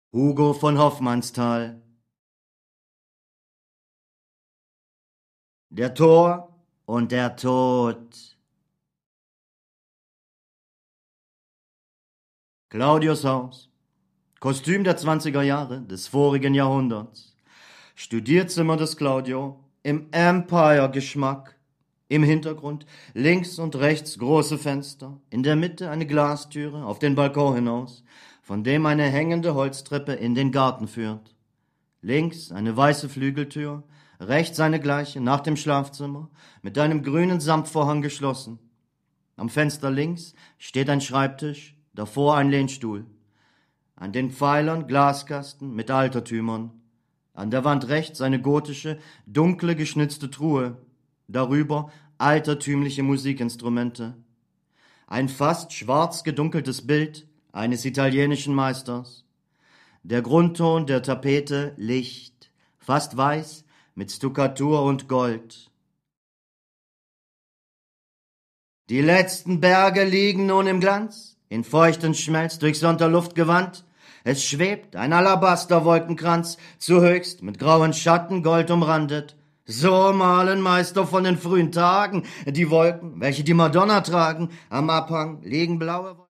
Hugo von Hoffmannsthal. Der Tor und der Tod. Claudius Haus. Kostüm der 20er Jahre des vorigen Jahrhunderts. Studierzimmer des Claudio im Empire-Geschmack. Im Hintergrund links und rechts große Fenster, in der Mitte eine Glastüre auf den Balkon hinaus, von dem eine hängende Holztreppe in den Garten führt. Links eine weiße Flügeltür, rechts eine gleiche nach dem Schlafzimmer, mit einem grünen Samtvorhang geschlossen. Am Fenster links steht ein Schreibtisch, davor ein Lehnstuhl. An den Pfeilern Glaskasten mit Altertümern. An der Wand rechts eine gotische, dunkle geschnitzte Truhe. Darüber altertümliche Musikinstrumente. Ein fast schwarz gedunkeltes Bild eines italienischen Meisters. Der Grundton der Tapete Licht, fast weiß, mit Stuckatur und Gold. Die letzten Berge liegen nun im Glanz, in feuchten Schmelz durch Sonderluft gewandt. Es schwebt ein Alabasterwolkenkranz, zu höchst mit grauen Schatten Gold umrandet. So malen Meister von den frühen Tagen die Wolken, welche die Madonna tragen. Am Abhang liegen blaue